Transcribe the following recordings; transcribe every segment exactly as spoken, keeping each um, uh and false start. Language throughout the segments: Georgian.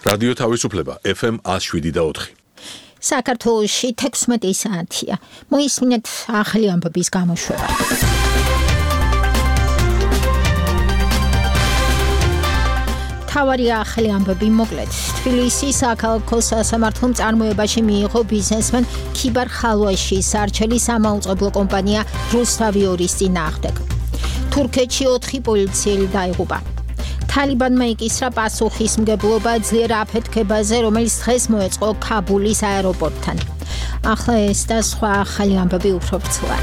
რადიო თავისუფლება F M one oh seven და four. საქართველოში თექვსმეტი საათია. მოისმინეთ ახალი ამბების გამოშვება. თავარი ახალი ამბები მოკლედ. თბილისის საქალაქო სასამართლომ წარმოებაში მიიღო ბიზნესმენ ქიბარ ხალვაშის არჩელის სამაუწყებლო კომპანია რუსთავიორის წინააღმდეგ. თურქეთში ოთხი პოლიციელი დაიღუპა. თალიბანმა იკისრა პასუხისმგებლობა ძლიერ აფეთქებაზე, რომელიც დღეს მოეწყო ქაბულის აეროპორტთან. ახლა ეს და სხვა ახალი ამბები უფრო ვრცლად.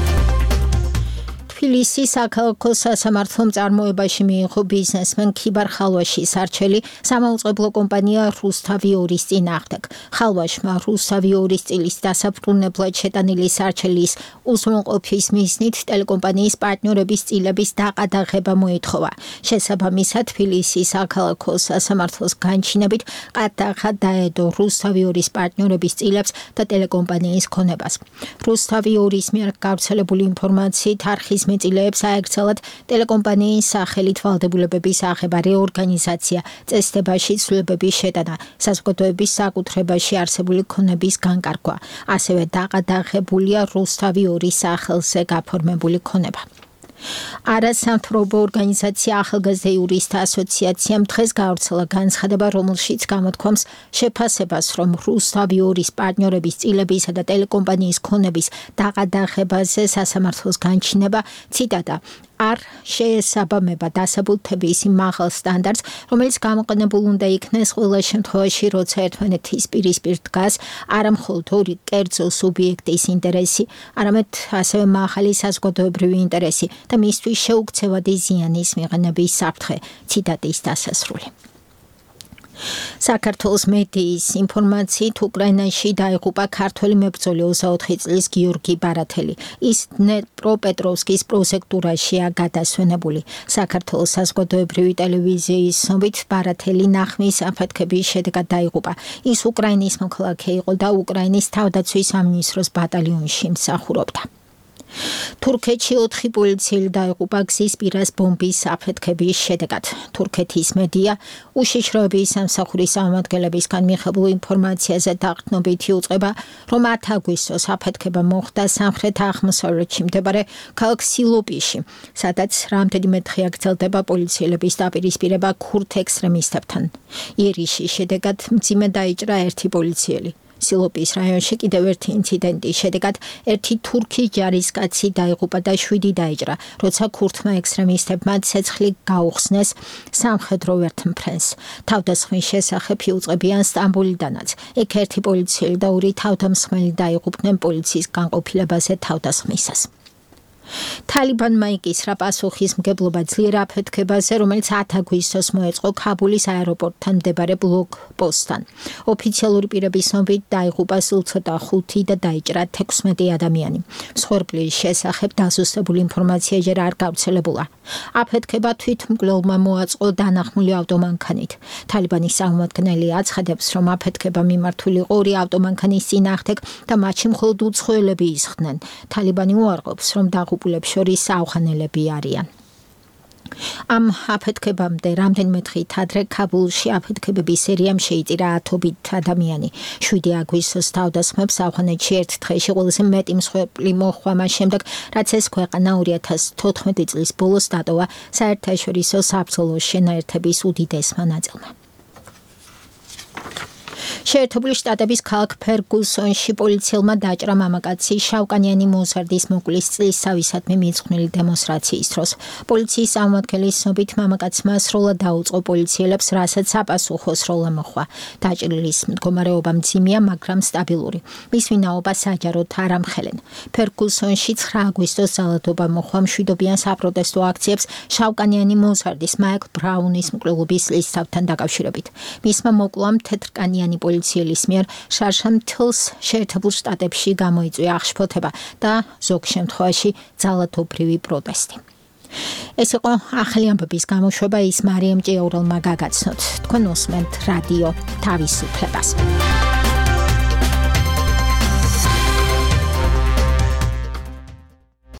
თბილისის საქალაქო სასამართლომ წარმოებაში მიიღო ბიზნესმენ ქიბარ ხალვაშის არჩელი სამაუწყებლო კომპანია რუსთავიორის წინააღმდეგ. ხალვაშმა რუსთავიორის წილის დასაბრუნებლად შეტანილი არჩელის უზრუნყოფის მიზნით ტელეკომპანიის პარტნიორების წილების დაყადაღება მოითხოვა. შესაბამისად თბილისის საქალაქო სასამართლოს განჩინებით ყადაღა დაედო რუსთავიორის პარტნიორების წილებს და ტელეკომპანიის ქონებას. რუსთავიორის მიერ გავრცელებული ინფორმაციით არხის მეტილეებს აექცელათ ტელეკომპანიის სახელით ვალდებულებების აღება, რეორგანიზაცია, წესდებაში ცვლილებების შეტანა, საზოგადოების საკუთრებაში არსებული ქონების განკარგვა. ასევე დაყადაღებულია რუსთავიორის სახელზე გაფორმებული ქონება. არასამთავრობო ორგანიზაცია ახალგაზრდა იურისტთა ასოციაციამ დღეს გაავრცელა განცხადება, რომელშიც გამოთქვამს შეფასებას, რომ რუსთავიორის პარტნიორების წილებისა და ტელეკომპანიის ქონების დაყადაღებაზე სასამართლოს განჩინება, ციტატა, არ შეესაბამება დასაბუთების იმ მაღალ სტანდარტს, რომელიც გამოყენებულ უნდა იქნეს ყველა შემთხვევაში, როცა ერთმანეთის პირისპირ დგას არა მხოლოდ ორი კერძო სუბიექტის ინტერესი, არამედ ასევე მაღალი საზოგადოებრივი ინტერესი და მისთვის შეუქცევადი ზიანის მიღების საფრთხე. ციტატის დასასრული. საქართველოს მედიის ინფორმაციით უკრაინაში დაიღუპა ქართველი მებრძოლი ოცდაოთხი წლის გიორგი ბარათელი. ის დნეპროპეტროვსკის პროსექტურაშია გადასვენებული. საქართველოს საზოგადოებრივი ტელევიზიის ცნობით ბარათელი ნახმის აფეთქების შედეგად დაიღუპა. ის უკრაინის მოქალაქე იყო და უკრაინის თავდაცვის სამინისტროს ბატალიონში მსახურობდა. თურქეთში ოთხი პოლიციელი დაიღუპა გზის პირას ბომბის აფეთქების შედეგად. თურქეთის მედია უშიშროების სამსახურის წარმომადგენლებისგან მიღებულ ინფორმაციაზე დაყრდნობით იუწყება, რომ ათ აგვისტოს აფეთქება მოხდა სამხრეთ-აღმოსავლეთში მდებარე ქალაქ სილოპიში, სადაც რამდენიმე დღე გრძელდება პოლიციელების დაპირისპირება ქურთ ექსტრემისტებთან. იერიშის შედეგად მძიმე დაიჭრა ერთი პოლიციელი. სილოპის რაიონში კიდევ ერთი ინციდენტის შედეგად ერთი თურქი ჯარისკაცი დაიღუპა და შვიდი დაიჭრა, როცა ქურთმა ექსტრემისტებმა ცეცხლი გაუხსნეს სამხედრო ვერტმფრენს. თავდასხმის შესახებ იუწყებიან სტამბოლიდანაც. იქ ერთი პოლიციელი და ორი თავდამსხმელი დაიღუპნენ პოლიციის განყოფილებაზე თავდასხმისას. თალიბანმა იკისრა პასუხისმგებლობა ძლიერ აფეთქებაზე, რომელიც ათ აგვისტოს მოეწყო ქაბულის აეროპორტთან მდებარე ბლოკპოსტთან. ოფიციალური პირების ცნობით დაიღუპა სულ ცოტა ხუთი და დაიჭრა თექვსმეტი ადამიანი. მსხვერპლის შესახებ დაზუსტებული ინფორმაცია ჯერ არ გავრცელებულა. აფეთქება თვითმკვლელმა მოაწყო დანახმული ავტომანქანით. თალიბანის წარმომადგენელი აცხადებს, რომ აფეთქება მიმართული იყო ორი ავტომანქანის წინააღმდეგ და მათში მხოლოდ უცხოელები ისხდნენ. თალიბანი უარყოფს, რომ დაღუპულებს შორის ავღანელები არიან. ამ აფეთქებამდე რამდენიმე დღით ადრე ქაბულში აფეთქებების სერიამ შეიწირა ათობით ადამიანი. შვიდი აგვისტოს თავდასხმებს ავღანეთში ერთ დღეში ყველაზე მეტი მსხვერპლი მოჰყვა მას შემდეგ, რაც ეს ქვეყანა ორი ათას თოთხმეტი წლის ბოლოს დატოვა საერთაშორისო საბრძოლო შენაერთების უდიდესმა ნაწილმა. შეერთებული შტატების ქალაქ ფერგუსონში პოლიციელმა დაჭრა მამაკაცი შავკანიანი მოზარდის მოკვლის წლისთავისადმი მიძღვნილი დემონსტრაციის დროს. პოლიციის წარმომადგენლის ცნობით მამაკაცმა სროლა დაუწყო პოლიციელებს, რასაც საპასუხო სროლა მოჰყვა. დაჭრილის მდგომარეობა მძიმეა, მაგრამ სტაბილური. მის ვინაობა საჯაროდ არ ამხელენ. ფერგუსონში ცხრა აგვისტოს ძალადობა მოჰყვა მშვიდობიან საპროტესტო აქციებს შავკანიანი მოზარდის მაიკლ ბრაუნის მკვლელობის წლისთავთან დაკავშირებით. მისმა მოკლამ თეთრკანიანი პოლიცielis მიერ შარშან მთელს შეერთებულ შტატებში გამოიწვია აღშფოთება და ზოგ შემთხვევაში ძალადობრივი პროტესტი. ეს იყო ახალი ამბების გამოშვება, ის მარიამ ჭიაურელმა გაგაცნოთ. თქვენ უსმენთ რადიო თავისუფლებას.